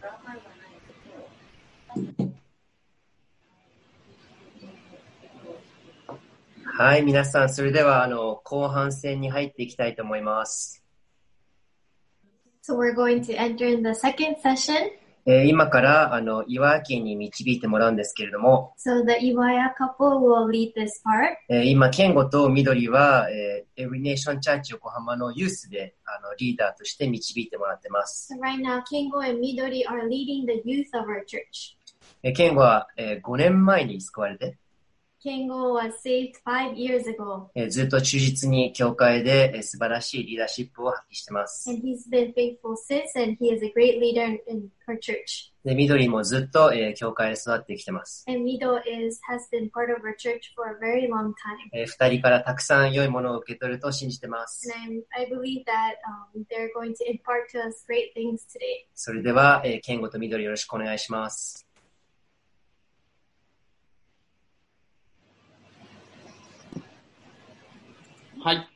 はい、皆さん、それでは後半戦に入っていきたいと思います。 So we're going to enter in the second session. 今から岩家に導いてもらうんですけれども、 So the Iwaya couple will lead this part. 今、健吾と緑は、Every Nation Church 横浜のユースでリーダーとして導いてもらってます。 So right now, Kengo and Midori are leading the youth of our church. 健吾は、5年前に救われて、 Kengo was saved 5 years ago. ずっと忠実に教会で、素晴らしいリーダーシップを発揮してます。 And he's been faithful since, and he is a great leader in our church. で、緑もずっと、教会で育ってきてます。 And Mido has been part of our church for a very long time. 2人からたくさん良いものを受け取ると信じてます。 And I believe that they're going to impart to us great things today. それでは、健吾と緑よろしくお願いします。 はい。聞こ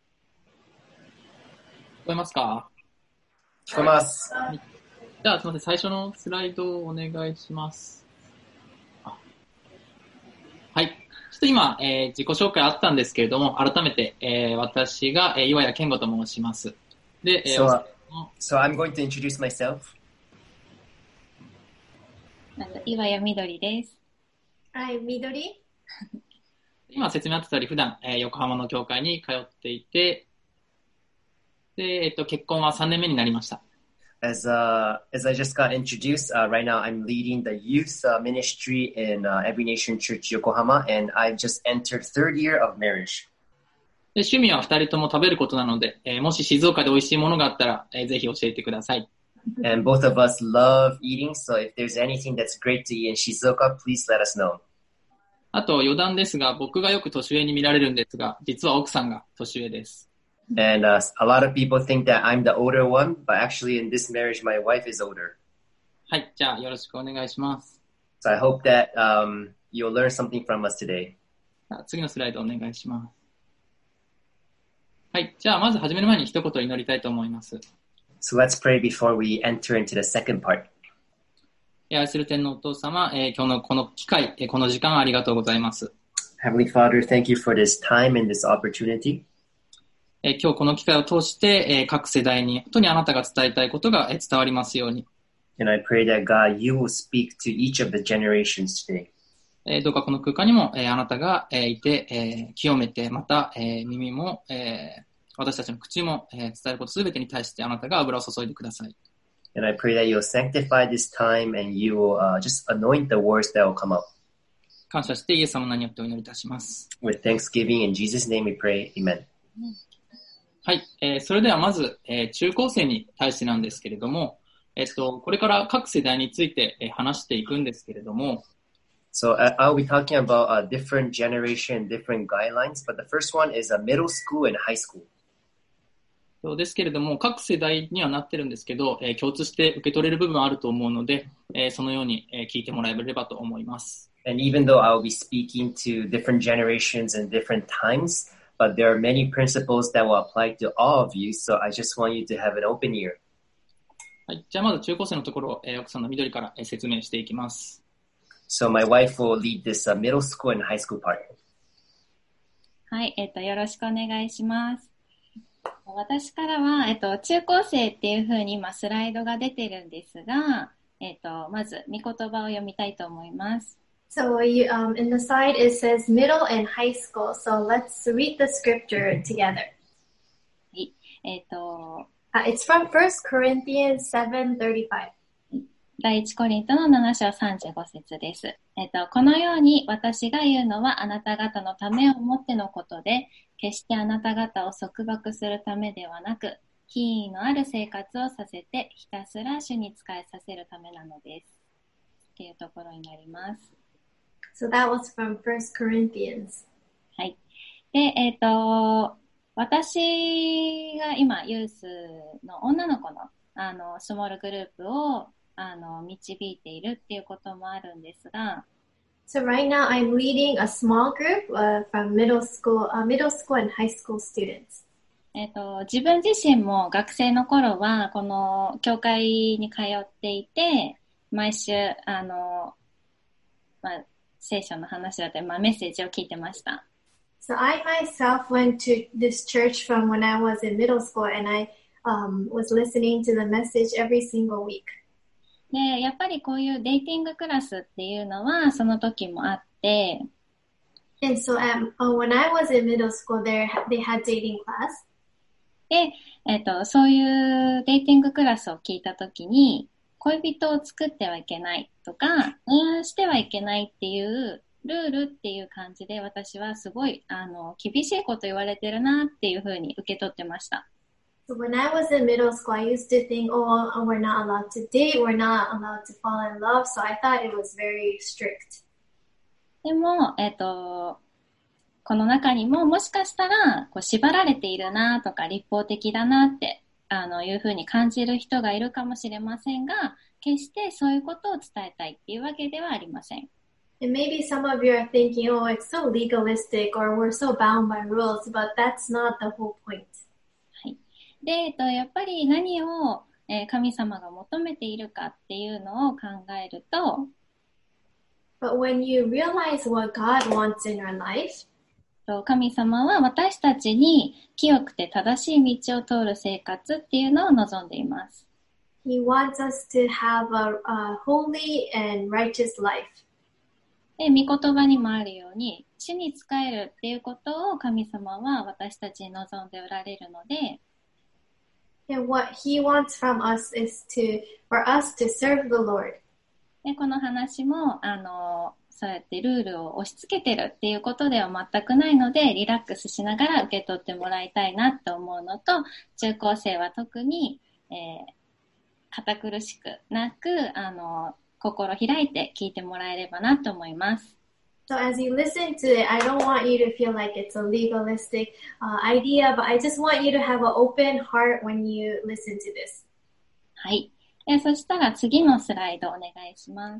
えますか？ 聞こえます。 じゃあ、すみません。最初のスライドをお願いします。はい。ちょっと今、自己紹介あったんですけれども、改めて、私が、岩谷健吾と申します。で、 So I'm going to introduce myself. 岩谷みどりです。 I'm Midori. 今説明あった通り、普段、横浜の教会に通っていて、で、結婚は3年目になりました。 As I just got introduced, right now I'm leading the youth ministry in Every Nation Church Yokohama, and I've just entered third year of marriage. で、趣味は2人とも食べることなので、もし静岡で美味しいものがあったら、ぜひ教えてください。 And both of us love eating, so if there's anything that's great to eat in Shizuoka, please let us know. あと余談ですが、僕がよく年上に見られるんですが、実は奥さんが年上です。 And a lot of people think that I'm the older one, but actually in this marriage, my wife is older. はい、じゃあよろしくお願いします。 So I hope that you'll learn something from us today. 次のスライドお願いします。はい、じゃあまず始める前に一言祈りたいと思います。 So let's pray before we enter into the second part. 愛する天のお父様、今日のこの機会、この時間ありがとうございます。 Heavenly Father, thank you for this time and this opportunity. 今日この機会を通して、各世代に本当にあなたが伝えたいことが伝わりますように。 And I pray that God, you will speak to each of the generations today. どうかこの空間にも、あなたが、いて、清めて、また、耳も、私たちの口も、伝えることすべてに対してあなたが油を注いでください。 And I pray that you'll sanctify this time and you will just anoint the words that will come up. 感謝してイエス様の名によってお祈りいたします。 With thanksgiving in Jesus' name we pray. Amen. はい、それではまず、中高生に対してなんですけれども、これから各世代について、話していくんですけれども、 So I'll be talking about a different generation, different guidelines, but the first one is a middle school and high school. そうですけれども、各世代にはなってるんですけど、共通して受け取れる部分はあると思うので、そのように、聞いてもらえればと思います。 And even though I'll be speaking to different generations and different times, but there are many principles that will apply to all of you, so I just want you to have an open ear. はい、じゃあまず中高生のところ、奥さんの緑から、説明していきます。 So my wife will lead this middle school and high school part. はい、よろしくお願いします。私からは、中高生っていう風に今スライドが出てるんですが、まず御言葉を読みたいと思います。 So in the side it says middle and high school. So let's read the scripture together. はい、 it's from 1 Corinthians 7:35. 第一コリントの7章35節です。このように私が言うのはあなた方のためをもってのことで、決してあなた方を束縛するためではなく、品位のある生活をさせて、ひたすら主に仕えさせるためなのです。っていうところになります。 So that was from 1 Corinthians. はい。で、私が今ユースの女の子のスモールグループを導いているっていうこともあるんですが、 So right now I'm leading a small group from middle school and high school students. 自分自身も学生の頃は、この教会に通っていて、毎週、聖書の話だったり、メッセージを聞いてました。 So I myself went to this church from when I was in middle school, and I was listening to the message every single week. で、やっぱりこういうデイティングクラスっていうのはその時もあって、 And so when I was in middle school, they had dating class. で、そういうデイティングクラスを聞いた時に、恋人を作ってはいけないとか、恋愛してはいけないっていうルールっていう感じで、私はすごい厳しいこと言われてるなっていうふうに受け取ってました。 So when I was in middle school, I used to think, oh, we're not allowed to date, we're not allowed to fall in love. So I thought it was very strict. でも、この中にももしかしたらこう縛られているなとか立法的だなっていうふうに感じる人がいるかもしれませんが、決してそういうことを伝えたいっていうわけではありません。 And maybe some of you are thinking, oh, it's so legalistic or we're so bound by rules, but that's not the whole point. はい。で、やっぱり何を神様が求めているかっていうのを考えると、 But when you realize what God wants in our life, 神様は私たちに清くて正しい道を通る生活っていうのを望んでいます。 He wants us to have a holy and righteous life. で、御言葉にもあるように、主に仕えるっていうことを神様は私たちに望んでおられるので、 And what He wants from us is for us to serve the Lord. で、この話も、そうやってルールを押し付けてるっていうことでは全くないので、リラックスしながら受け取ってもらいたいなと思うのと、中高生は特に、堅苦しくなく、心開いて聞いてもらえればなと思います。 So as you listen to it, I don't want you to feel like it's a legalistic idea, but I just want you to have an open heart when you listen to this. はい。そしたら次のスライドお願いします。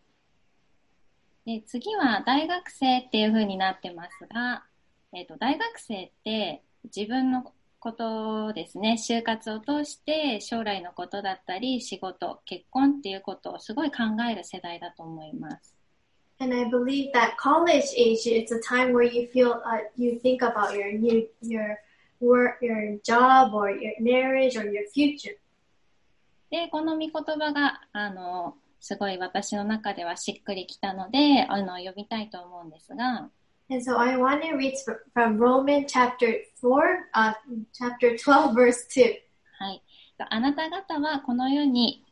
で、次は大学生っていう風になってますが、大学生って自分のことですね、就活を通して将来のことだったり仕事、結婚っていうことをすごい考える世代だと思います。 And I believe that college age is a time where you feel you think about your work, your job, or your marriage, or your future. で、この御言葉がすごい私の中ではしっくりきたので読みたいと思うんですが。 And so I want to read from Romans chapter 12, verse 2. はい。あなた方はこの世に、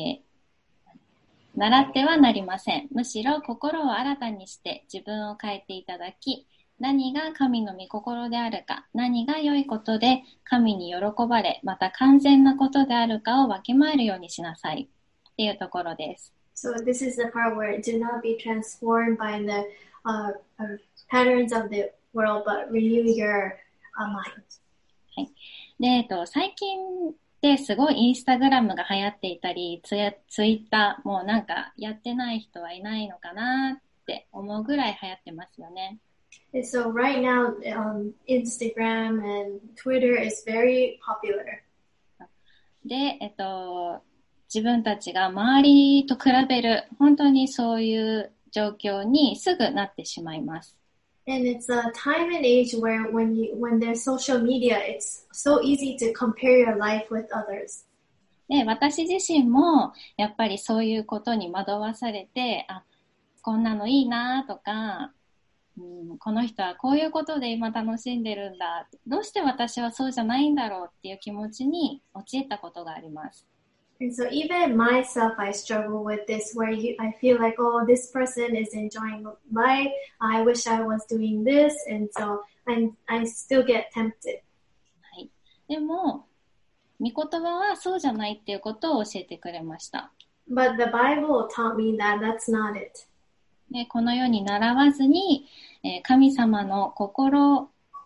習ってはなりません。むしろ心を新たにして自分を変えていただき、何が神の御心であるか、何が良いことで神に喜ばれ、また完全なことであるかをわきまえるようにしなさいっていうところです。 So this is the part where do not be transformed by the patterns of the world, but renew your mind. はい。で、最近ってすごいインスタグラムが流行っていたり、ツイッターもうなんかやってない人はいないのかなって思うぐらい流行ってますよね。 And so right now, Instagram and Twitter is very popular. で、自分たちが周りと比べる、本当にそういう状況にすぐなってしまいます。 And it's a time and age where when there's social media, it's so easy to compare your life with others. で、私自身もやっぱりそういうことに惑わされて、こんなのいいなとか、この人はこういうことで今楽しんでるんだ。どうして私はそうじゃないんだろうっていう気持ちに陥ったことがあります。 And so even myself, I struggle with this where I feel like, oh, this person is enjoying life. I wish I was doing this. And so I still get tempted. はい。でも、御言葉はそうじゃないっていうことを教えてくれました。 But the Bible taught me that that's not it. で、この世に習わずに、神様に心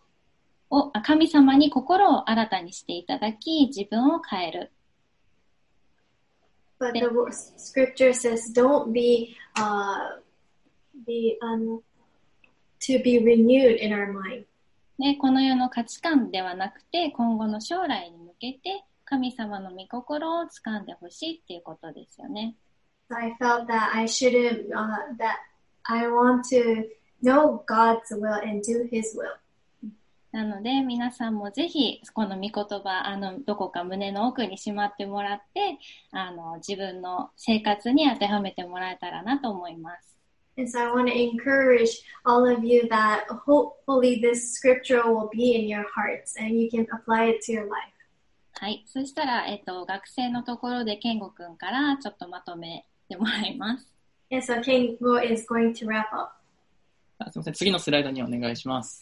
を新たにしていただき、自分を変える。 But the scripture says, don't be to be renewed in our mind. で、この世の価値観ではなくて、今後の将来に向けて、神様の御心を掴んでほしいっていうことですよね。 So I felt that I shouldn't, that I want to know God's will and do His will. なので、皆さんもぜひ、この御言葉、どこか胸の奥にしまってもらって、自分の生活に当てはめてもらえたらなと思います。 And so I want to encourage all of you that hopefully this scripture will be in your hearts and you can apply it to your life. はい。そしたら、学生のところで健吾くんからちょっとまとめてもらいます。 And so Kengo is going to wrap up. すみません。次のスライドにお願いします。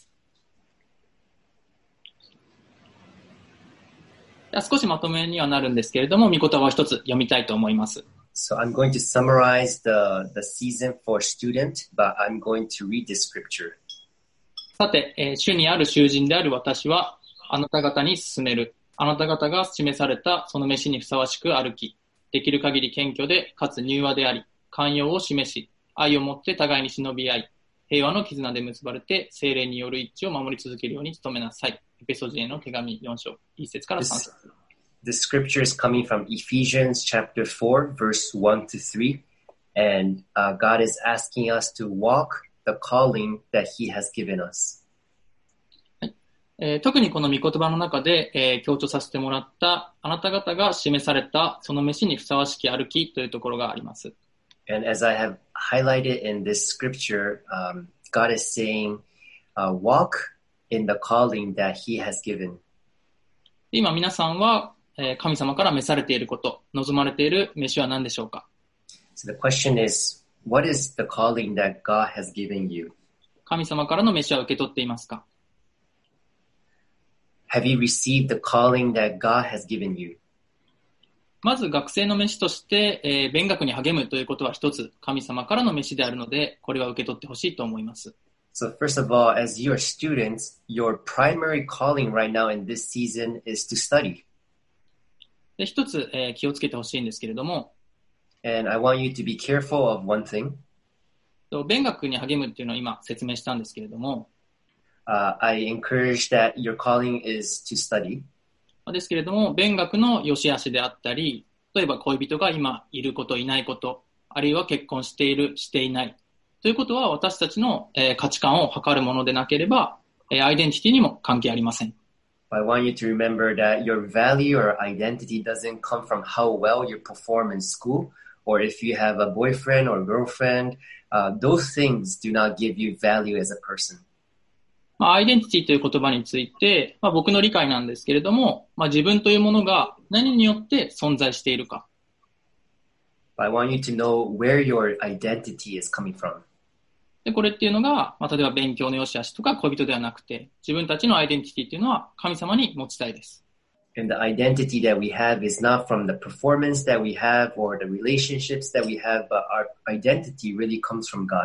少しまとめにはなるんですけれども、御言葉を一つ読みたいと思います。 So I'm going to summarize the season for student, but I'm going to read this scripture. さて、主にある囚人である私は、あなた方に勧める。あなた方が示されたその召しにふさわしく歩き、できる限り謙虚で、かつ柔和であり、寛容を示し、愛をもって互いに忍び合い、平和の絆で結ばれて、聖霊による一致を守り続けるように努めなさい。エペソ人への手紙4章、1節から3節。 The scripture is coming from Ephesians chapter 4, verse 1 to 3. And God is asking us to walk the calling that He has given us. 特にこの御言葉の中で、強調させてもらったあなた方が示されたその召しにふさわしき歩きというところがあります。 And as I have highlighted in this scripture, God is saying, walk in the calling that He has given. 今皆さんは神様から召されていること、望まれている召しは何でしょうか？ So the question is, what is the calling that God has given you? 神様からの召しは受け取っていますか？ Have you received the calling that God has given you? まず学生の召しとして、勉学に励むということは一つ神様からの召しであるので、これは受け取ってほしいと思います。 So first of all, as you are students, your primary calling right now in this season is to study. で一つ、気をつけてほしいんですけれども、 And I want you to be careful of one thing. 勉学に励むっていうのを今説明したんですけれども、 I encourage that your calling is to study. ですけれども、勉学の良し悪しであったり、例えば恋人が今いること、いないこと、あるいは結婚している、していない。ということは私たちの、価値観を測るものでなければ、アイデンティティにも関係ありません。 I want you to remember that your value or identity doesn't come from how well you perform in school, or if you have a boyfriend or girlfriend. Those things do not give you value as a person. アイデンティティという言葉について、僕の理解なんですけれども、自分というものが何によって存在しているか。 I want you to know where your identity is coming from. で、これっていうのが、例えば勉強の良し悪しとか恋人ではなくて、自分たちのアイデンティティっていうのは神様に持ちたいです。 And the identity that we have is not from the performance that we have or the relationships that we have, but our identity really comes from God.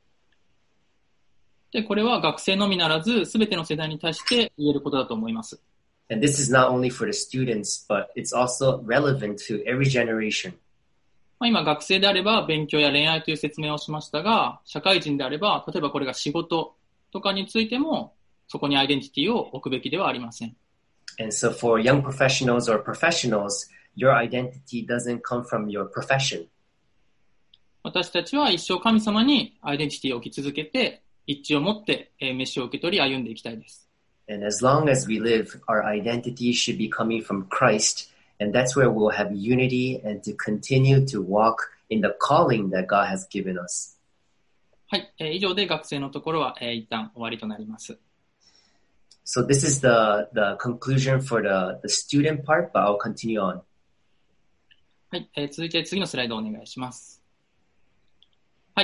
で、これは学生のみならず、すべての世代に対して言えることだと思います。 And this is not only for the students, but it's also relevant to every generation. 今、学生であれば勉強や恋愛という説明をしましたが、社会人であれば、例えばこれが仕事とかについても、そこにアイデンティティを置くべきではありません。 And so for young professionals or professionals, your identity doesn't come from your profession. 私たちは一生神様にアイデンティティを置き続けて、一致を持って、召しを受け取り歩んでいきたいです。 And as long as we live, our identity should be coming from Christ, and that's where we'll have unity and to continue to walk in the calling that God has given us. はい、以上で学生のところは、一旦終わりとなります。 So this is the conclusion for the student part, but I'll continue on. はい、続いて次のスライドをお願いします。はい、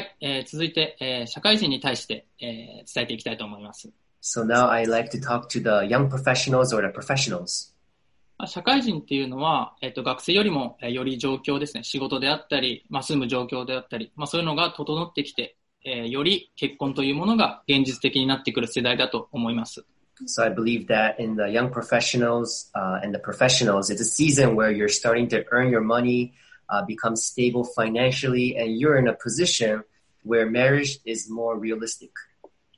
続いて、社会人に対して、伝えていきたいと思います。 So now I'd like to talk to the young professionals or the professionals. 社会人っていうのは、学生よりも、より状況ですね、仕事であったり、住む状況であったり、そういうのが整ってきて、より結婚というものが現実的になってくる世代だと思います。 So I believe that in the young professionals and the professionals, it's a season where you're starting to earn your money, become stable financially, and you're in a position where marriage is more realistic.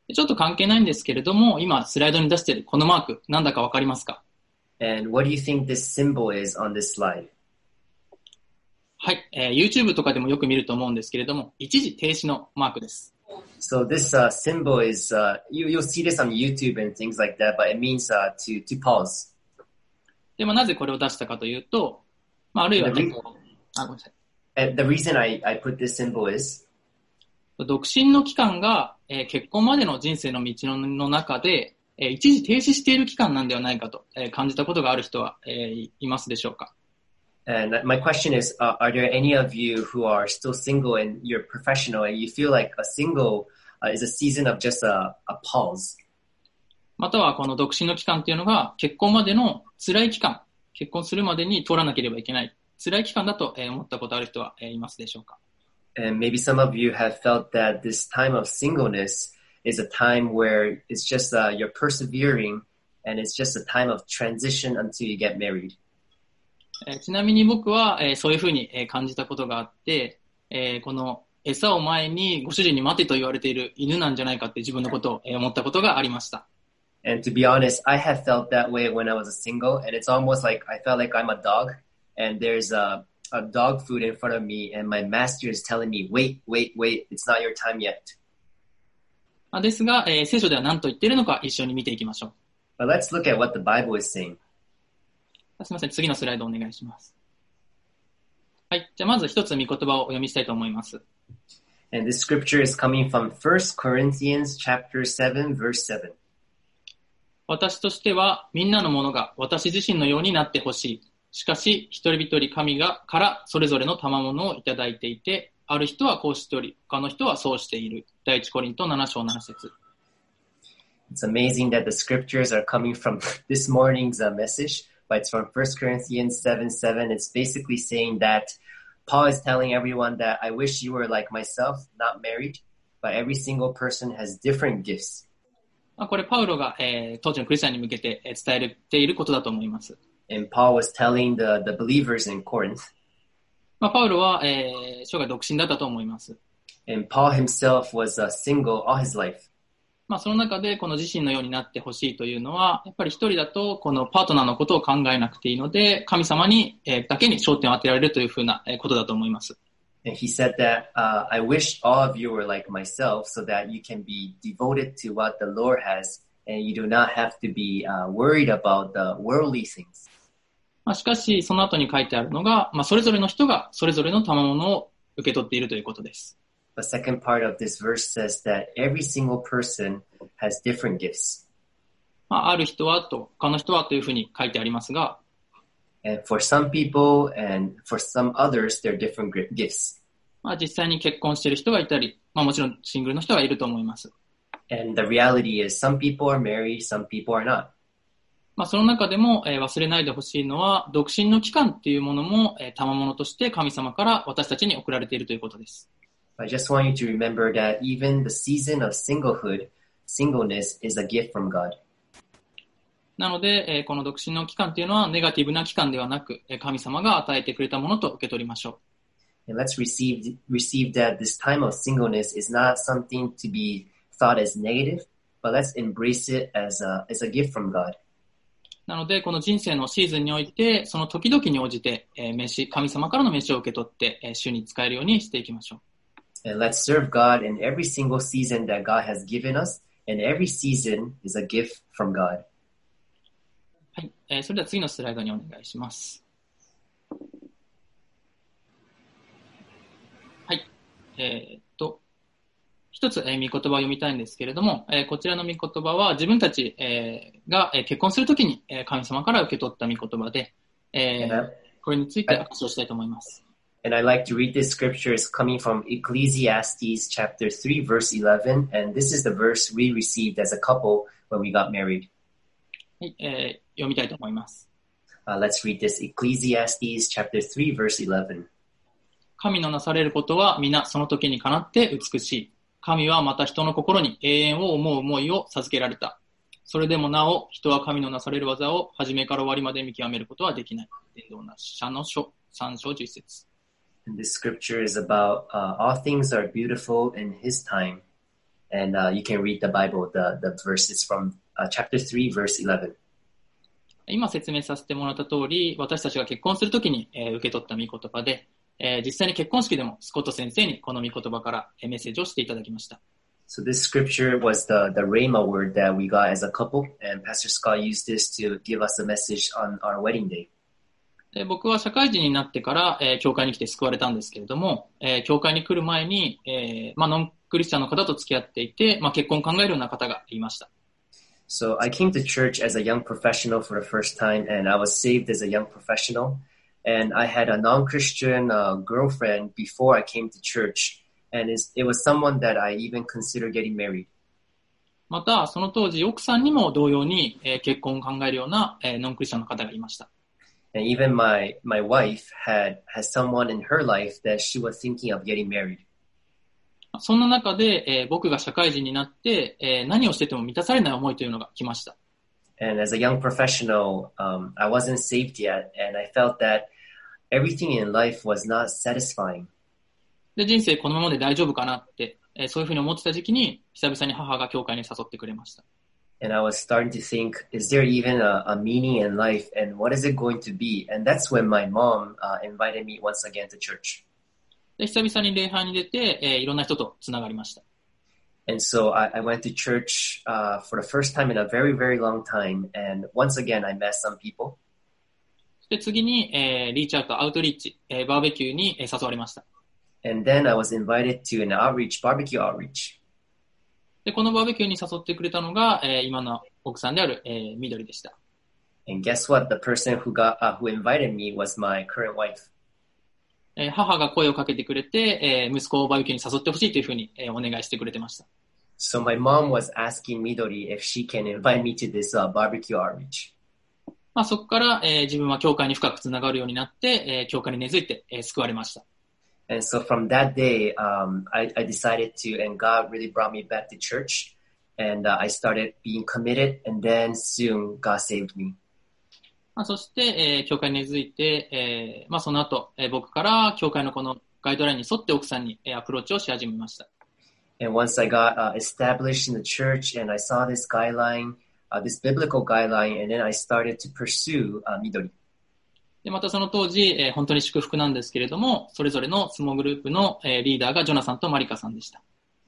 ちょっと関係ないんですけれども、今スライドに出しているこのマーク、なんだかわかりますか？ And what do you think this symbol is on this slide? はい、YouTube とかでもよく見ると思うんですけれども、一時停止のマークです。 So this symbol is, you'll see this on YouTube and things like that, but it means to pause. で、なぜこれを出したかというと、あるいはごめんなさい。 And the reason I put this symbol is, 独身の期間が、結婚までの人生の道の中で、一時停止している期間なんではないかと、感じたことがある人は、いますでしょうか？ And my question is, are there any of you who are still single and you're professional and you feel like a single is a season of just a pause? またはこの独身の期間っていうのが結婚までの辛い期間、結婚するまでに通らなければいけない辛い期間だと思ったことある人はいますでしょうか？ And maybe some of you have felt that this time of singleness is a time where it's just you're persevering and it's just a time of transition until you get married. ちなみに僕は、そういうふうに感じたことがあって、この餌を前にご主人に待てと言われている犬なんじゃないかって自分のことを思ったことがありました。 And to be honest, I have felt that way when I was a single, and it's almost like I felt like I'm a dog, and there's a dog food in front of me, and my master is telling me, wait, it's not your time yet. ですが、聖書では何と言っているのか一緒に見ていきましょう。 But let's look at what the Bible is saying. すみません、次のスライドお願いします。はい、じゃあまず一つ御言葉をお読みしたいと思います。 And this scripture is coming from 1 Corinthians chapter 7, verse 7. 私としてはみんなのものが私自身のようになってほしい。しかし一人一人神からそれぞれの賜物をいただいていて、ある人はこうしており、他の人はそうしている。第一コリント7章7節。 It's amazing that the scriptures are coming from this morning's message, but it's from 1 Corinthians 7:7. It's basically saying that Paul is telling everyone that I wish you were like myself, not married, but every single person has different gifts. これパウロが、当時のクリスチャンに向けて伝えていることだと思います。 And Paul was telling the believers in Corinth. パウロは、生涯独身だったと思います。 And Paul himself was single all his life. その中でこの自身のようになってほしいというのは、やっぱり一人だとこのパートナーのことを考えなくていいので、神様に、だけに焦点を当てられるというふうなことだと思います。 And he said that, I wish all of you were like myself so that you can be devoted to what the Lord has and you do not have to be worried about the worldly things. しかし、その後に書いてあるのが、それぞれの人がそれぞれの賜物を受け取っているということです。 The second part of this verse says that every single person has different gifts. ある人はと、他の人はというふうに書いてありますが、 And for some people and for some others, there are different gifts. 実際に結婚している人がいたり、もちろんシングルの人がいると思います。 And the reality is some people are married, some people are not. その中でも、忘れないでほしいのは、独身の期間っていうものも、賜物として神様から私たちに送られているということです。 I just want you to remember that even the season of singleness is a gift from God. なので、この独身の期間っていうのはネガティブな期間ではなく、神様が与えてくれたものと受け取りましょう。And let's receive that this time of singleness is not something to be thought as negative, but let's embrace it as a gift from God. なので、この人生のシーズンにおいて、その時々に応じて、神様からの召しを受け取って、主に使えるようにしていきましょう。 And let's serve God in every single season that God has given us, and every season is a gift from God. はい、それでは次のスライドにお願いします。はい、一つ、御言葉を読みたいんですけれども、こちらの御言葉は自分たち、が、結婚するときに、神様から受け取った御言葉で、これについて証しをしたいと思います。 And I'd like to read this scripture. It's coming from Ecclesiastes chapter 3, verse 11. And this is the verse we received as a couple when we got married. はい、読みたいと思います。 Let's read this. Ecclesiastes chapter 3, verse 11. 神のなされることは皆その時にかなって美しい。神はまた人の心に永遠を思う思いを授けられた。それでもなお、人は神のなされる技を初めから終わりまで見極めることはできない。伝道な者の書3章11節。 And this scripture is about all things are beautiful in His time, And you can read the Bible, the verses from chapter 3, verse 11. 今説明させてもらった通り、私たちが結婚するときに、受け取った御言葉で、実際に結婚式でもスコット先生にこの御言葉から、メッセージをしていただきました。 So this scripture was the Rhema word that we got as a couple, and Pastor Scott used this to give us a message on our wedding day. 僕は社会人になってから、教会に来て救われたんですけれども、教会に来る前に、ノンクリスチャンの方と付き合っていて、結婚を考えるような方がいました。 So I came to church as a young professional for the first time, and I was saved as a young professional. And I had a non-Christian girlfriend before I came to church, and it was someone that I even considered getting married. また、その当時、奥さんにも同様に、結婚を考えるような、ノンクリスチャンの方がいました。 And even my wife has someone in her life that she was thinking of getting married. そんな中で、僕が社会人になって、何をしてても満たされない思いというのが来ました。 And as a young professional, I wasn't saved yet, and I felt that everything in life was not satisfying. で、人生このままで大丈夫かなって、そういうふうに思ってた時期に、久々に母が教会に誘ってくれました。 And I was starting to think, is there even a meaning in life, and what is it going to be? And that's when my mom invited me once again to church. で、久々に礼拝に出て、いろんな人とつながりました。 And so I went to church for the first time in a very, very long time. And once again, I met some people. で、次に、リーチアウト、アウトリーチ、バーベキューに、誘われました。 And then I was invited to an barbecue outreach. で、このバーベキューに誘ってくれたのが、今の奥さんである、緑でした。 And guess what? The person who invited me was my current wife. 母が声をかけてくれて、息子をバーベキューに誘ってほしいというふうに、お願いしてくれてました。 So my mom was asking Midori if she can invite me to this barbecue outreach. そこから、自分は教会に深くつながるようになって、教会に根付いて、救われました。 And so from that day, I decided to, and God really brought me back to church, and I started being committed, and then soon God saved me. そして、教会に根付いて、その後、僕から教会のこのガイドラインに沿って奥さんに、アプローチをし始めました。 And once I got established in the church, and I saw this guideline, this biblical guideline, and then I started to pursue Midori. で、またその当時、本当に祝福なんですけれども、それぞれのスモールグループの、リーダーがジョナさんとマリカさんでした。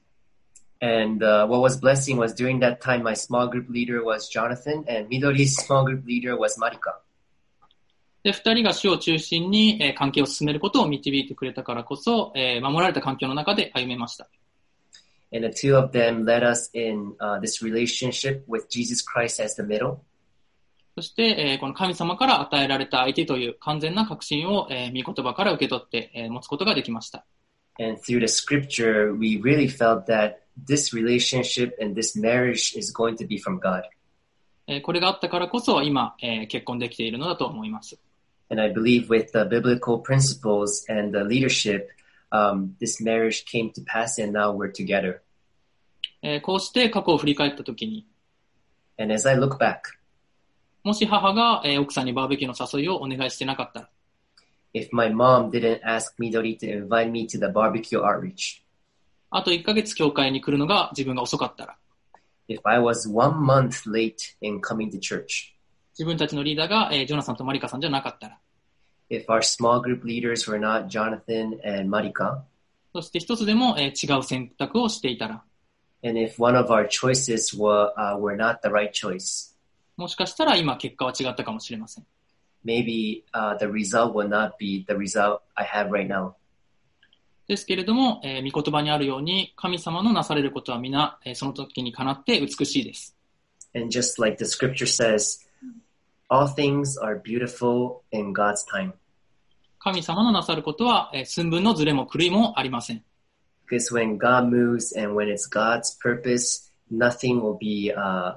And what was blessing was during that time, my small group leader was Jonathan, and Midori's small group leader was Marika. で、二人が主を中心に、関係を進めることを導いてくれたからこそ、守られた環境の中で歩めました。 And the two of them led us in this relationship with Jesus Christ as the middle. そして、この神様から与えられた相手という完全な確信を、御言葉から受け取って、持つことができました。 And through the scripture, we really felt that this relationship and this marriage is going to be from God. これがあったからこそ今、結婚できているのだと思います。 And I believe with the biblical principles and the leadership, this marriage came to pass and now we're together. こうして過去を振り返ったときに、 And as I look back, もし母が、奥さんにバーベキューの誘いをお願いしてなかったら、 if my mom didn't ask Midori to invite me to the barbecue outreach, あと1ヶ月教会に来るのが自分が遅かったら、 if I was 1 month late in coming to church, 自分たちのリーダーが、ジョナさんとマリカさんじゃなかったら、 if our small group leaders were not Jonathan and Marika, そして一つでも、違う選択をしていたら、 and if one of our choices were not the right choice, もしかしたら今結果は違ったかもしれません。 maybe the result will not be the result I have right now. ですけれども、御言葉にあるように神様のなされることは皆、その時にかなって美しいです。 And just like the scripture says, all things are beautiful in God's time. 神様のなさることは、寸分のずれも狂いもありません。 Because when God moves and when it's God's purpose, nothing will be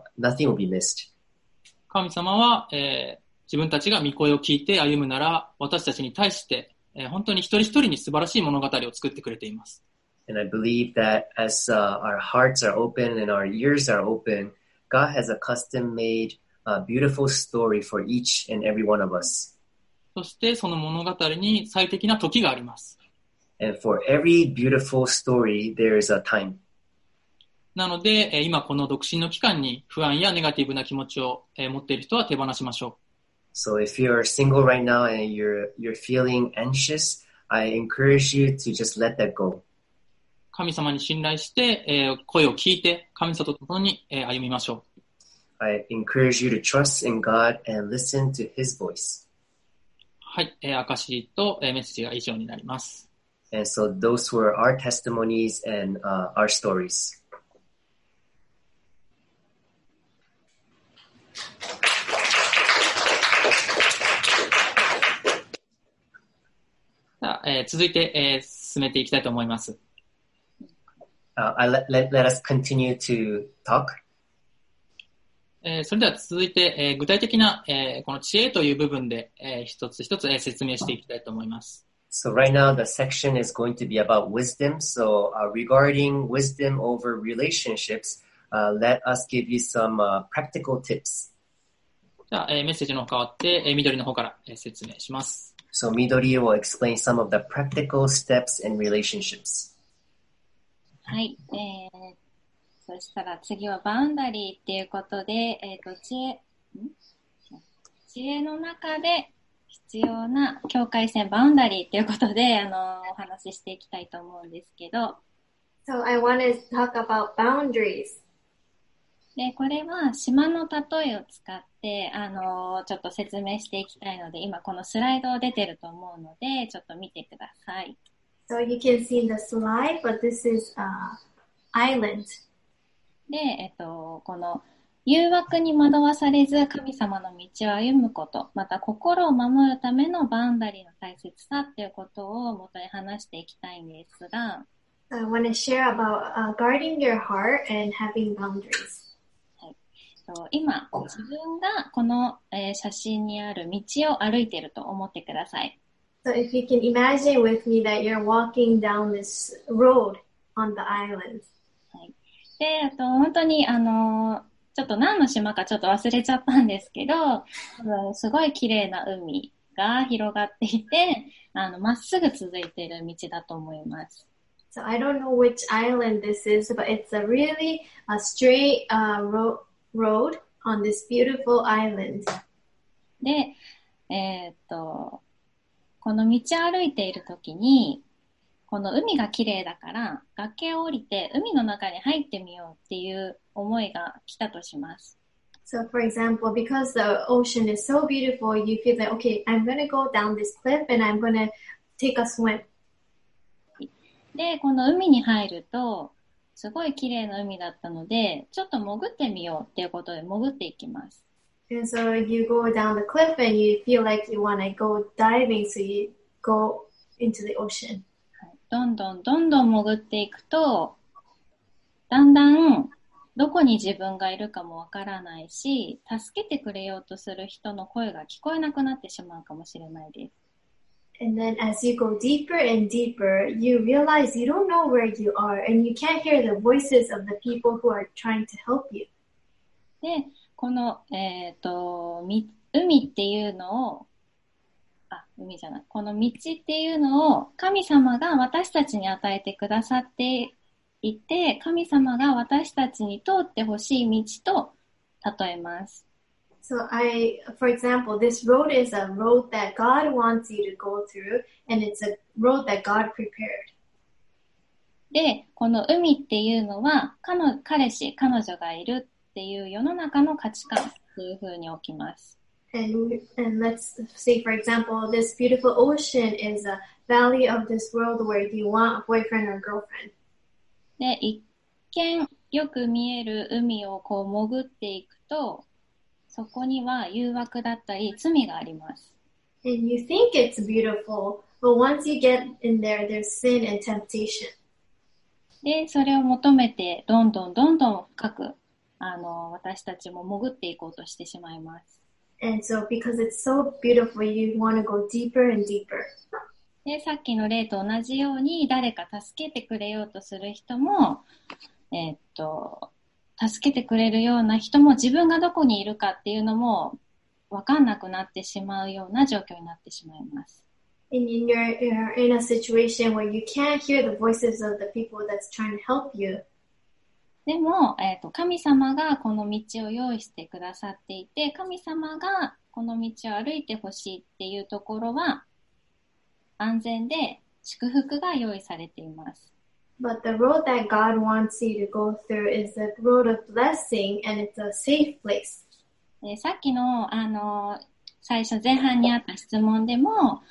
missed. 神様は、自分たちが御声を聞いて歩むなら、私たちに対して、本当に一人一人に素晴らしい物語を作ってくれています。 And I believe that as our hearts are open and our ears are open, God has a custom-made, beautiful story for each and every one of us. そしてその物語に最適な時があります。 And for every beautiful story, there is a time. なので、今この独身の期間に不安やネガティブな気持ちを持っている人は手放しましょう。 So if you're single right now and you're feeling anxious, I encourage you to just let that go. 神様に信頼して、声を聞いて神様と共に、歩みましょう。 I encourage you to trust in God and listen to His voice. はい、証と、メッセージが以上になります。 And so those were our testimonies and our stories. 続いて、進めていきたいと思います。 Let us continue to talk. それでは続いて、具体的な、この知恵という部分で、一つ一つ、説明していきたいと思います。 So right now the section is going to be about wisdom. So regarding wisdom over relationships, let us give you some practical tips. じゃあ、メッセージの方変わって、緑の方から、説明します。 So Midori will explain some of the practical steps in relationships. はい、そしたら次はバウンダリーっていうことで、知恵の中で必要な境界線、バウンダリーっていうことで、お話ししていきたいと思うんですけど。 So I want to talk about boundaries. で、これは島の例えを使って、ちょっと説明していきたいので、今このスライド出てると思うので、ちょっと見てください。 So you can see in the slide, but this is island. で、この誘惑に惑わされず神様の道を歩むこと、また心を守るためのバウンダリーの大切さっていうことを元に話していきたいんですが、 I want to share about guarding your heart and having boundaries. 今、自分がこの、写真にある道を歩いていると思ってください。 So if you can imagine with me that you're walking down this road on the island. はい、で、本当にちょっと何の島かちょっと忘れちゃったんですけど、すごい綺麗な海が広がっていて、まっすぐ続いている道だと思います。 So I don't know which island this is, but it's a really straight road on this beautiful island. で、この道を歩いているときに、この海が綺麗だから崖を降りて海の中に入ってみようっていう思いが来たとします。 So for example, because the ocean is so beautiful, you feel like, okay, I'm going to go down this cliff and I'm going to take a swim. で、この海に入ると、すごい綺麗な海だったので、ちょっと潜ってみようっていうことで潜っていきます。 And so you go down the cliff and you feel like you want to go diving, so you go into the ocean. どんどん潜っていくと、だんだんどこに自分がいるかもわからないし、助けてくれようとする人の声が聞こえなくなってしまうかもしれないです。 And then as you go deeper and deeper, you realize you don't know where you are and you can't hear the voices of the people who are trying to help you. で、この、海っていうのを、この道っていうのを神様が私たちに与えてくださっていて、神様が私たちに通ってほしい道と例えます。 So for example, this road is a road that God wants you to go through, and it's a road that God prepared. で、この海っていうのは、彼氏、彼女がいるっていう世の中の価値観っていう風に起きます。 And let's say, for example, this beautiful ocean is a value of this world where you want a boyfriend or girlfriend. で、一見よく見える海をこう潜っていくと、そこには誘惑だったり罪があります。 And you think it's beautiful, but once you get in there, there's sin and temptation. で、それを求めてどんどん深く私たちも潜っていこうとしてしまいます。 And so because it's so beautiful, you want to go deeper and deeper. で、さっきの例と同じように誰か助けてくれようとする人も、助けてくれるような人も自分がどこにいるかっていうのも分かんなくなってしまうような状況になってしまいます。 And you're in a situation where you can't hear the voices of the people that's trying to help you. でも、神様がこの道を用意してくださっていて、神様がこの道を歩いてほしいっていうところは安全で祝福が用意されています。 But the road that God wants you to go through is the road of blessing and it's a safe place. さっきの、最初前半にあった質問でも、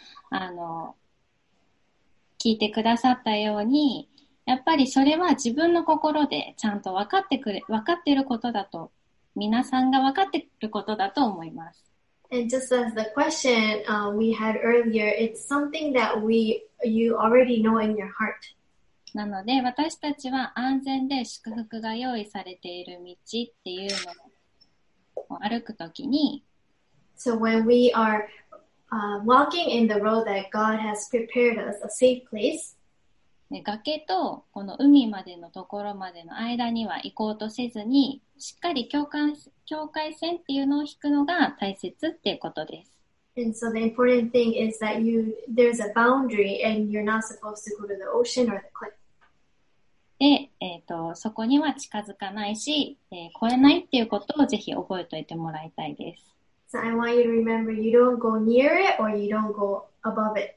聞いてくださったように、やっぱりそれは自分の心でちゃんと分かっていることだと、皆さんが分かっていることだと思います。 And just as the question we had earlier, it's something that you already know in your heart. なので、私たちは安全で祝福が用意されている道っていうのを歩くときに、 So when we are walking in the road that God has prepared us, a safe place, 崖とこの海までのところまでの間には行こうとせずに、しっかり境界線っていうのを引くのが大切っていうことです。 And so the important thing is that there's a boundary and you're not supposed to go to the ocean or the cliff. で、そこには近づかないし、越えないっていうことをぜひ覚えておいてもらいたいです。 So I want you to remember you don't go near it or you don't go above it.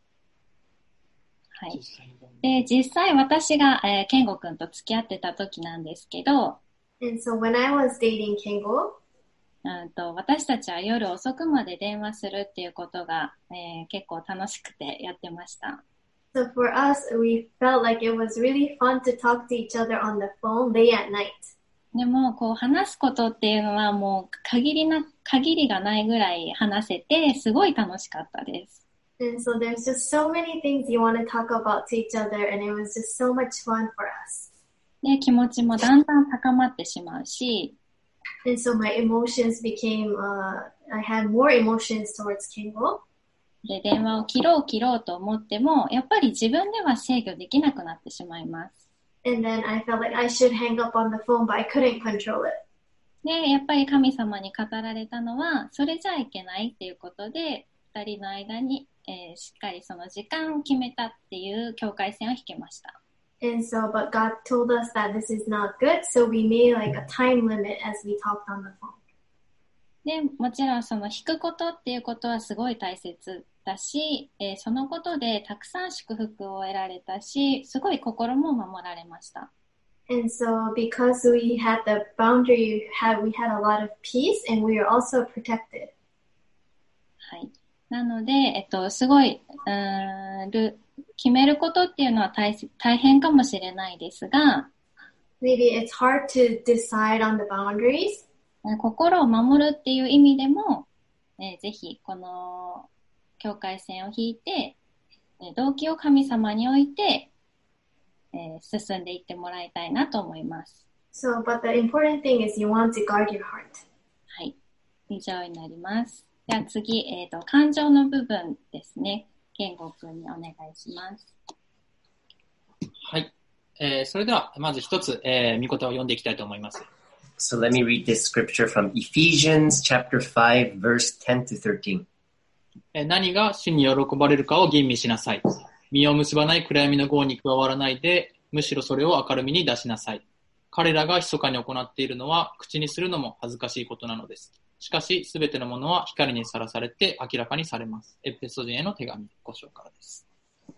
はい。で、実際私が、ケンゴくんと付き合ってた時なんですけど、 And so when I was dating Kengo, 私たちは夜遅くまで電話するっていうことが、結構楽しくてやってました。 So for us, we felt like it was really fun to talk to each other on the phone late at night. でも、こう話すことっていうのはもう限りがないぐらい話せて、すごい楽しかったです。 And so there's just so many things you want to talk about to each other and it was just so much fun for us. で、気持ちもだんだん高まってしまうし、 And so my emotions became, I had more emotions towards Kengo. で、電話を切ろうと思っても、やっぱり自分では制御できなくなってしまいます。 And then I felt like I should hang up on the phone, but I couldn't control it. で、やっぱり神様に語られたのは、それじゃいけないっていうことで、二人の間に、しっかりその時間を決めたっていう境界線を引けました。 And so, but God told us that this is not good, so we made like a time limit as we talked on the phone. で、もちろんその引くことっていうことはすごい大切だし、そのことでたくさん祝福を得られたし、すごい心も守られました。 And so, because we had the boundary, we had a lot of peace, and we were also protected. はい。なので、すごい、決めることっていうのは大変かもしれないですが、 Maybe it's hard to decide on the boundaries. 心を守るっていう意味でも、ぜひこの境界線を引いて、動機を神様に置いて、進んでいってもらいたいなと思います。 So, but the important thing is you want to guard your heart. はい。以上になります。では次、感情の部分ですね。健吾くんにお願いします。 はい。それでは、まず一つ、御言葉を読んでいきたいと思います。 So let me read this scripture from Ephesians chapter 5, verse 10 to 13. 何が主に喜ばれるかを吟味しなさい。実を結ばない暗闇の業に加わらないで、むしろそれを明るみに出しなさい。彼らが密かに行っているのは、口にするのも恥ずかしいことなのです。しかし、すべてのものは光にさらされて明らかにされます。エペソ人への手紙5章からです。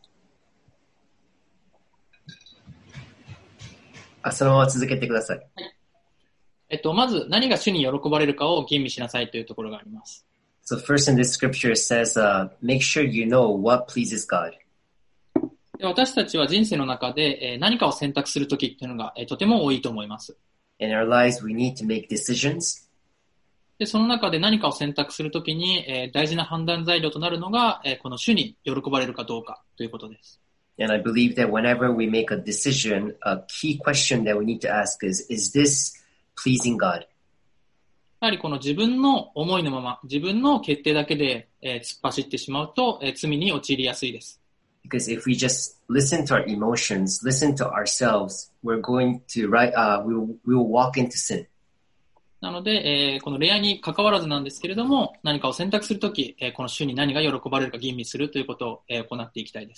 そのまま続けてください。 はい。まず、何が主に喜ばれるかを吟味しなさいというところがあります。 So first in this scripture it says, make sure you know what pleases God. で私たちは人生の中で、何かを選択するときっていうのが、とても多いと思います。 In our lives, we need to make decisions. で、その中で何かを選択するときに、大事な判断材料となるのが、この主に喜ばれるかどうかということです。 And I believe that whenever we make a decision, a key question that we need to ask is this pleasing God? やはりこの自分の思いのまま、自分の決定だけで、突っ走ってしまうと、罪に陥りやすいです。 Because if we just listen to our emotions, listen to ourselves, we're going to we will walk into sin. なので、この恋愛に関わらずなんですけれども、何かを選択するとき、この主に何が喜ばれるか吟味するということを、行っていきたいです。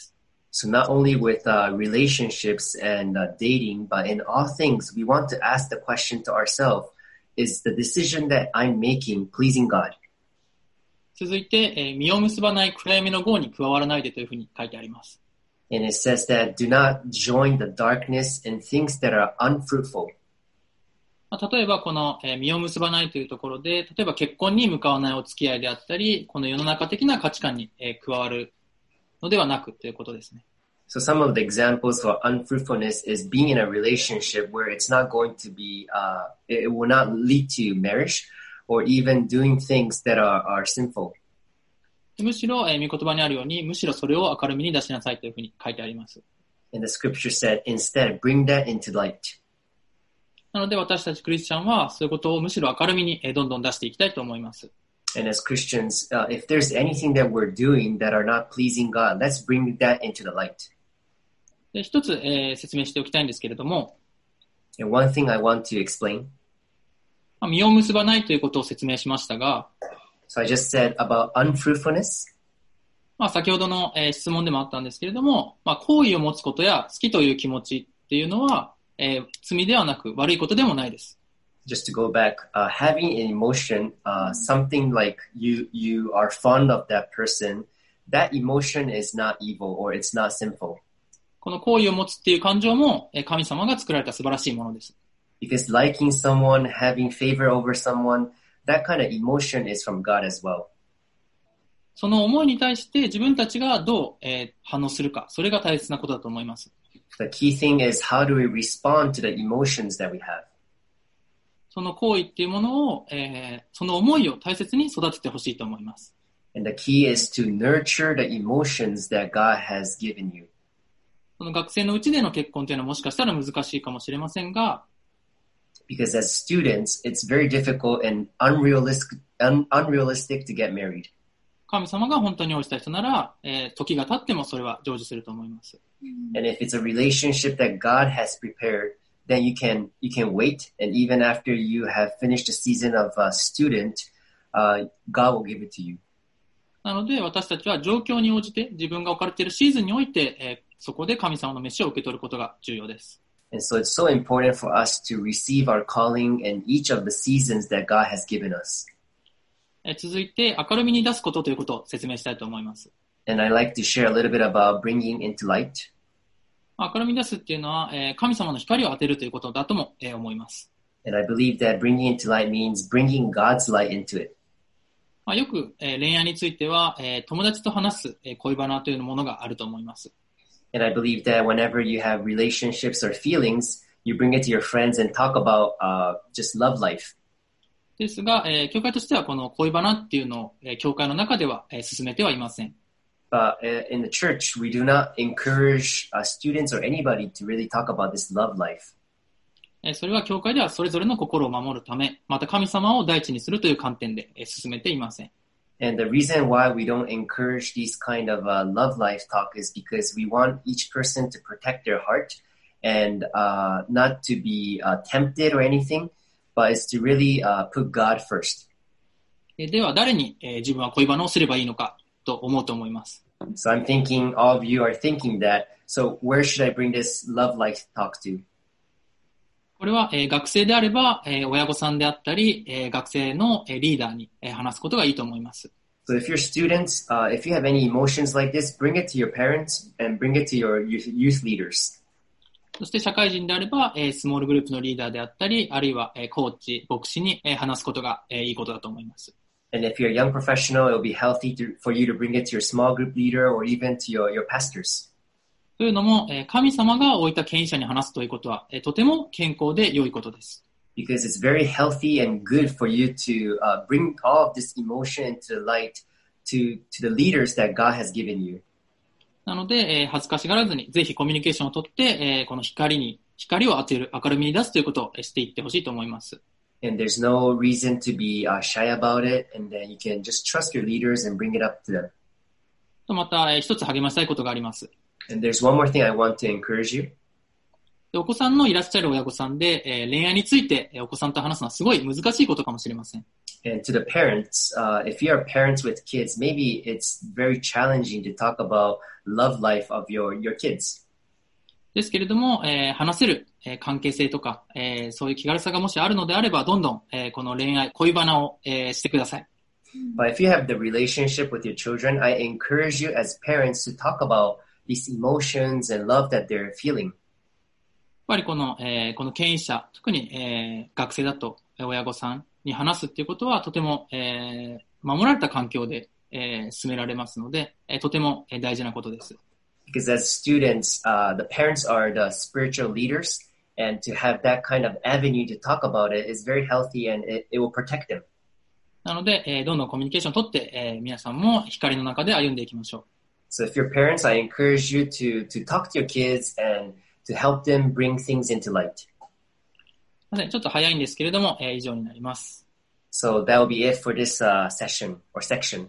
So not only with relationships and dating, but in all things, we want to ask the question to ourselves, is the decision that I'm making pleasing God? 続いて、実を結ばない暗闇の業に加わらないでというふうに書いてあります。 And it says that do not join the darkness in things that are unfruitful. 例えばこの実を結ばないというところで、例えば結婚に向かわないお付き合いであったり、この世の中的な価値観に加わるのではなくということですね。 So some of the examples for unfruitfulness is being in a relationship where it's not going to be, it will not lead to marriage or even doing things that are sinful. むしろ、御言葉にあるように、むしろそれを明るみに出しなさいというふうに書いてあります。 And the scripture said, instead, bring that into light. なので私たちクリスチャンはそういうことをむしろ明るみにどんどん出していきたいと思います。 And as Christians, if there's anything that we're doing that are not pleasing God, let's bring that into the light. で一つ、説明しておきたいんですけれども、 And one thing I want to explain. 実を結ばないということを説明しましたが、 So I just said about unfruitfulness. 先ほどの、質問でもあったんですけれども、好意を持つことや好きという気持ちっていうのは、罪ではなく悪いことでもないです。 Just to go back, having an emotion, something like you are fond of that person, that emotion is not evil or it's not sinful. この好意を持つっていう感情も神様が作られた素晴らしいものです。 Because liking someone, having favor over someone, that kind of emotion is from God as well. その思いに対して自分たちがどう、反応するか、それが大切なことだと思います。 The key thing is how do we respond to the emotions that we have? その行為っていうものを、その思いを大切に育ててほしいと思います。 And the key is to nurture the emotions that God has given you. その学生のうちでの結婚というのはもしかしたら難しいかもしれませんが、 Because as students, it's very difficult and unrealistic to get married. 神様が本当に応じた人なら、時が経ってもそれは成就すると思います。 And if it's a relationship that God has prepared, then you can wait, and even after you have finished a season of a student, God will give it to you. なので私たちは状況に応じて自分が置かれているシーズンにおいて、そこで神様の召しを受け取ることが重要です。 And so it's so important for us to receive our calling in each of the seasons that God has given us. 続いて明るみに出すことということを説明したいと思います。 And I'd like to share a little bit about bringing into light. 明るみに出すっていうのは、神様の光を当てるということだとも、思います。 And I believe that bringing into light means bringing God's light into it. よく、恋愛については、友達と話す、恋バナというものがあると思います。 And I believe that whenever you have relationships or feelings, you bring it to your friends and talk about just love life. ですが、教会としてはこの恋バナっていうのを、教会の中では、進めてはいません。 But in the church, we do not encourage students or anybody to really talk about this love life. それは教会ではそれぞれの心を守るため、また神様を第一にするという観点で、進めていません。 And the reason why we don't encourage these kind of love life talk is because we want each person to protect their heart and not to be tempted or anything, but it's to really put God first. では誰に、自分は恋バナをすればいいのかと思うと思います。 So I'm thinking all of you are thinking that, so where should I bring this love life talk to? これは、学生であれば、親御さんであったり、学生の、リーダーに、話すことがいいと思います。 So if you're students, if you have any emotions like this, bring it to your parents and bring it to your youth leaders. そして社会人であれば、スモールグループのリーダーであったり、あるいは、コーチ、牧師に、話すことが、いいことだと思います。 And if you're a young professional, it will be healthy for you to bring it to your small group leader or even to your pastors. というのも、神様が置いた権威者に話すということは、とても健康で良いことです。 Because it's very healthy and good for you to bring all of this emotion into the light to the leaders that God has given you. なので、恥ずかしがらずに、ぜひコミュニケーションをとって、この光を当てる、明るみに出すということをしていってほしいと思います。 And there's no reason to be shy about it, and then you can just trust your leaders and bring it up to them. とまた、一つ励ましたいことがあります。 And there's one more thing I want to encourage you. でお子さんのいらっしゃる親御さんで、恋愛について、お子さんと話すのはすごい難しいことかもしれません。 And to the parents, if you are parents with kids, maybe it's very challenging to talk about love life of your kids. ですけれども、話せる、関係性とか、そういう気軽さがもしあるのであれば、どんどん、この恋愛、恋バナを、してください。 But if you have the relationship with your children, I encourage you as parents to talk about these emotions and love that they're feeling. やっぱりこの牽引者、特に、学生だと親御さんに話すっていうことはとても、守られた環境で、進められますので、とても大事なことです。 Because as students, the parents are the spiritual leaders, and to have that kind of avenue to talk about it is very healthy and it will protect them. なので、どんどんコミュニケーションをとって、皆さんも光の中で歩んでいきましょう。 So if you're parents, I encourage you to talk to your kids and to help them bring things into light. ちょっと早いんですけれども、以上になります。 So that will be it for this session or section.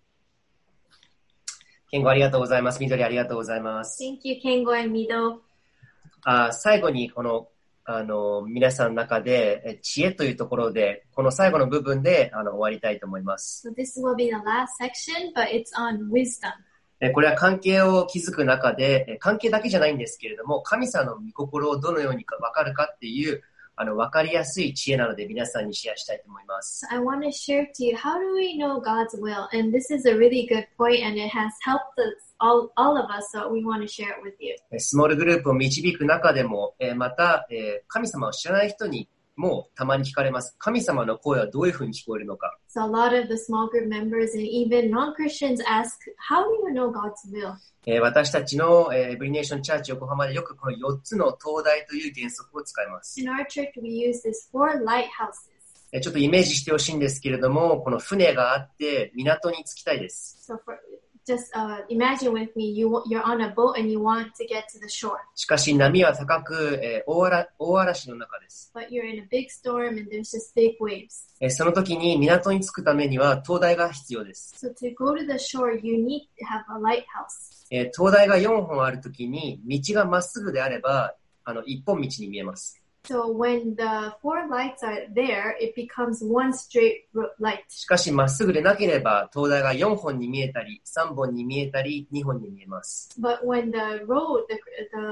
ケンゴありがとうございます。緑ありがとうございます。 Thank you, Kengo and Mido. 最後にこの皆さんの中で知恵というところでこの最後の部分で終わりたいと思います。 So this will be the last section, but it's on wisdom. これは関係を築く中で関係だけじゃないんですけれども神様の御心をどのように分かるかっていう分かりやすい知恵なので皆さんにシェアしたいと思います。 So I want to share to you, how do we know God's will? And this is a really good point and it has helped us, all of us, so we want to share it with you. スモールグループを導く中でもまた神様を知らない人にもたまに聞かれます。神様の声はどういうふうに聞こえるのか。 So a lot of the small group members and even non-Christians ask, how do you know God's will? 私たちのエブリネーションチャーチ横浜でよくこの4つの灯台という原則を使います。 In our church, we use this 4 lighthouses. ちょっとイメージしてほしいんですけれども、この船があって港に着きたいです。 So just imagine with me, you're on a boat and you want to get to the shore. しかし波は高く、大嵐の中です。 But you're in a big storm and there's just big waves. その時に港に着くためには灯台が必要です。 So to go to the shore, you need to have a lighthouse. 灯台が4本ある時に道がまっすぐであれば一本道に見えます。 So when the 4 lights are there, it becomes one straight light. しかしまっすぐでなければ灯台が4本に見えたり3本に見えたり2本に見えます。 But when the road, the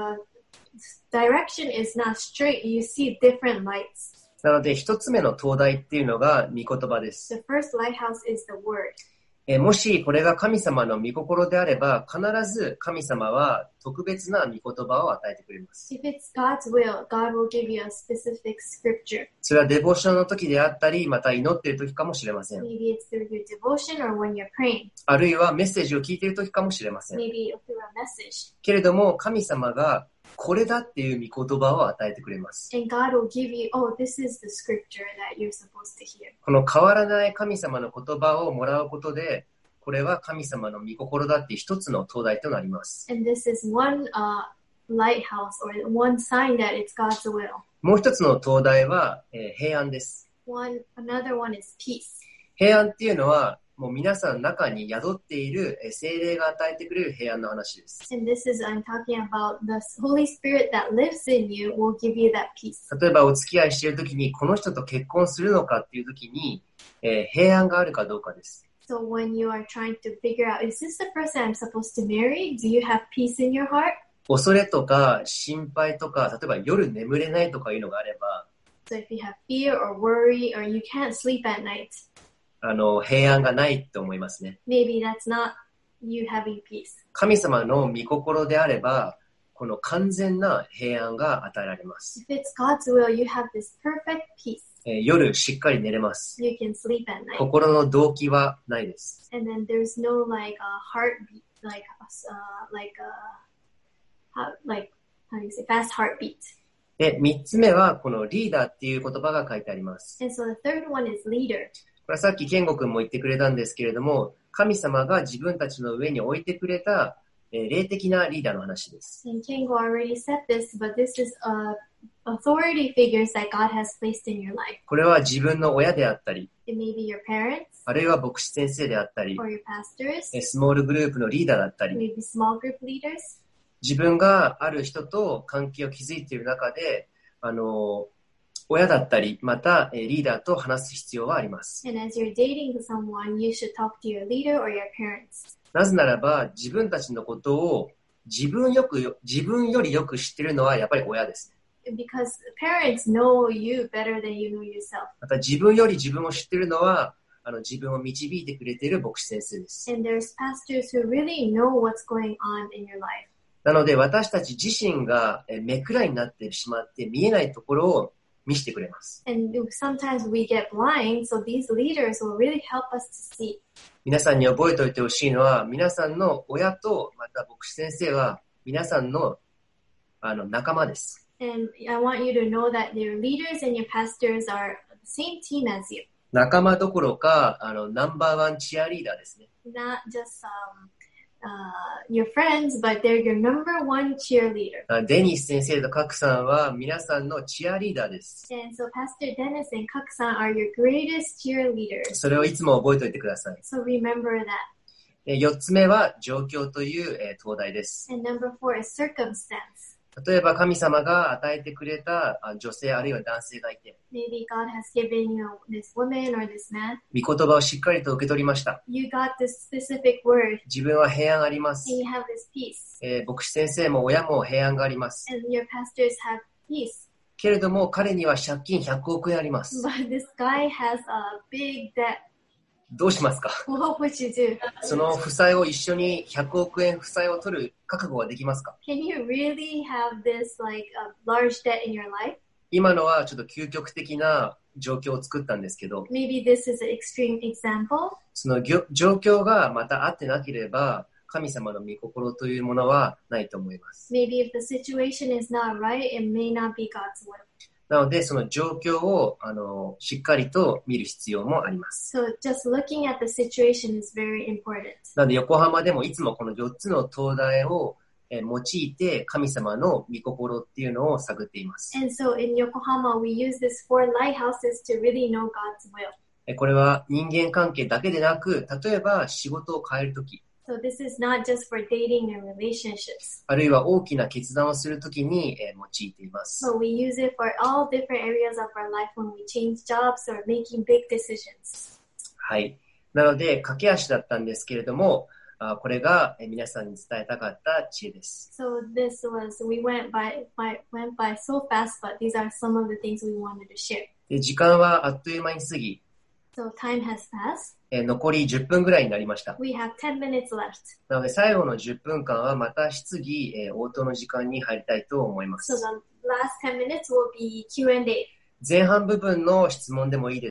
direction is not straight, you see different lights. なので一つ目の灯台っていうのが御言葉です。 The first lighthouse is the word. もしこれが神様の御心であれば必ず神様は特別な御言葉を与えてくれます。 If it's God's will, God will give you a specific scripture. それはデボーションの時であったりまた祈っている時かもしれません。 Maybe it's through your devotion or when you're praying. あるいはメッセージを聞いている時かもしれません。 Maybe through a message. けれども神様がこれだっていう御言葉を与えてくれます。 And God will give you, oh, this is the scripture that you're supposed to hear. この変わらない神様の言葉をもらうことでこれは神様の御心だっていう一つの灯台となります。 And this is one lighthouse or one sign that it's God's will. もう一つの灯台は、平安です。 Another one is peace. 平安っていうのはもう皆さんの中に宿っている聖霊が与えてくれる平安の話です。 And this is, I'm talking about the Holy Spirit that lives in you will give you that peace. 例えばお付き合いしているときにこの人と結婚するのかっていうときに、平安があるかどうかです。 So when you are trying to figure out, is this the person I'm supposed to marry? Do you have peace in your heart? 恐れとか心配とか、例えば夜眠れないとかいうのがあれば、 So if you have fear or worry or you can't sleep at night, 平安がないと思いますね。 maybe that's not you having peace. 神様の御心であれば、この完全な平安が与えられます。 If it's God's will, you have this perfect peace. 夜しっかり寝れます。 You can sleep at night. 心の動機はないです。 And then there's no like a heartbeat, how do you say, fast heartbeat. で、三つ目はこのリーダーっていう言葉が書いてあります。 And so the third one is leader. これはさっき健吾くんも言ってくれたんですけれども、神様が自分たちの上に置いてくれた霊的なリーダーの話です。 And Kengo already said this, but this is authority figures that God has placed in your life. これは自分の親であったり、 It may be your parents あるいは牧師先生であったり、 or your pastors, スモールグループのリーダーだったり、 maybe small group leaders. 自分がある人と関係を築いている中で、親だったり、またリーダーと話す必要はあります。 And as you're dating someone, you should talk to your leader or your parents. なぜならば、自分たちのことを自分よりよく知っているのはやっぱり親です。 Because parents know you better than you know yourself. また自分より自分を知っているのは、自分を導いてくれている牧師先生です。 And there's pastors who really know what's going on in your life. なので私たち自身が目くらいになってしまって見えないところを見せてくれます。 And sometimes we get blind, so these leaders will really help us to see. 皆さんに覚えておいてほしいのは、皆さんの親とまた牧師先生は皆さんの仲間です。 And I want you to know that your leaders and your pastors are the same team as you. 仲間どころか、ナンバーワンチアリーダーですね。 Not just your friends, but they're your number one cheerleader. デニス先生とカクさんは皆さんのチアリーダーです。 And so Pastor Dennis and Kak-san are your greatest cheerleaders. それをいつも覚えておいてください。 So remember that. 4つ目は状況という、東題です。 And number 4 is circumstance. 例えば神様が与えてくれた女性あるいは男性がいて、 Maybe God has given you this woman or this man. 御言葉をしっかりと受け取りました。 You got this specific word. 自分は平安あります。 And you have this peace. 牧師先生も親も平安があります。 And your pastors have peace. けれども彼には借金100億円あります。 But this guy has a big debt. どうしますか？ What would you do? その負債を一緒に100億円負債を取る覚悟はできますか？ Can you really have this like a large debt in your life? 今のはちょっと究極的な状況を作ったんですけど、 Maybe this is an extreme example. その状況がまた合ってなければ神様の御心というものはないと思います。 Maybe if the situation is not right, it may not be God's will. なのでその状況をしっかりと見る必要もあります。 So just looking at the situation is very important. なので横浜でもいつもこの4つの灯台を用いて神様の御心っていうのを探っています。 And so in Yokohama, we use these 4 lighthouses to really know God's will. これは人間関係だけでなく、例えば仕事を変えるとき、 So this is not just for dating and relationships. あるいは大きな決断をするときに用いています。 So we use it for all different areas of our life when we change jobs or making big decisions. はい。なので駆け足だったんですけれども、これが皆さんに伝えたかった知恵です。 So this was, we went by so fast, but these are some of the things we wanted to share. で時間はあっという間に過ぎ、 So time has passed. 残り10分ぐらいになりました。 We have 10 minutes left. なので最後の10分間はまた質疑、応答の時間に入りたいと思いま So す。 the last 10 minutes will be Q&A. 前半部分の質問でもいいです。